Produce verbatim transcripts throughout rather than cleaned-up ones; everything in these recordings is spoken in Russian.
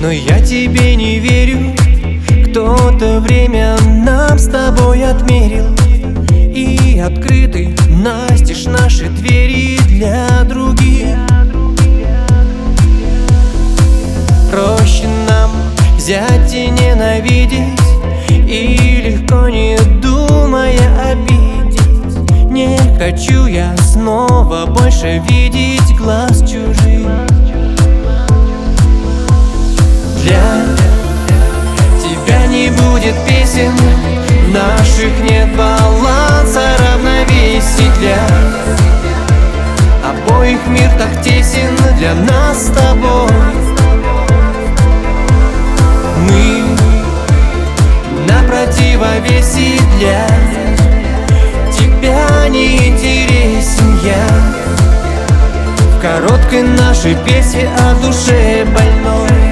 но я тебе не верю. Кто-то время нам с тобой отмерил, и открыты настежь наши двери для других. Проще нам взять и ненавидеть, и легко, не думая, обидеть. Не хочу я снова больше видеть глаз чужих. Для тебя не будет песен наших, нет баланса, равновесий. Для обоих мир так тесен, для нас с тобой. Мы на противовесе, для тебя не интересен я. В короткой нашей песне о душе больной.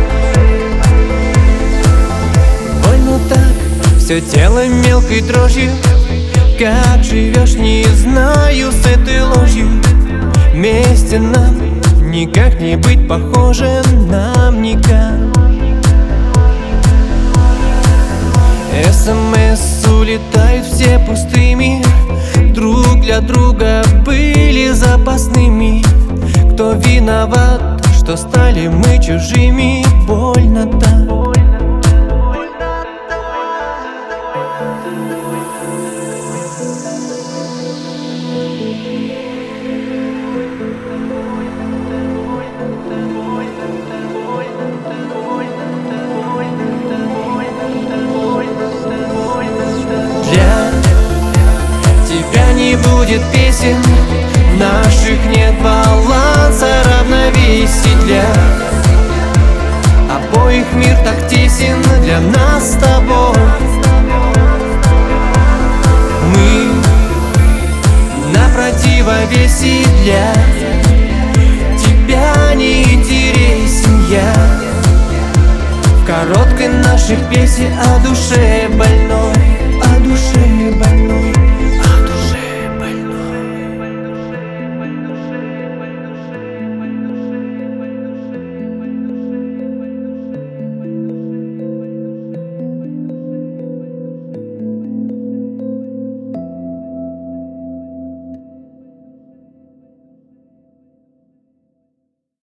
Больно так, все тело мелкой дрожью. Как живешь, не знаю, с этой ложью. Вместе нам никак не быть похожим, нам никак. СМС улетают все пустыми, друг для друга были запасными. Кто виноват, что стали мы чужими? Больно так. Не будет песен наших, нет баланса, равновесий. Для обоих мир так тесен, для нас с тобой. Мы на противовесе, для тебя не интересен я. В короткой нашей песне о душе больной.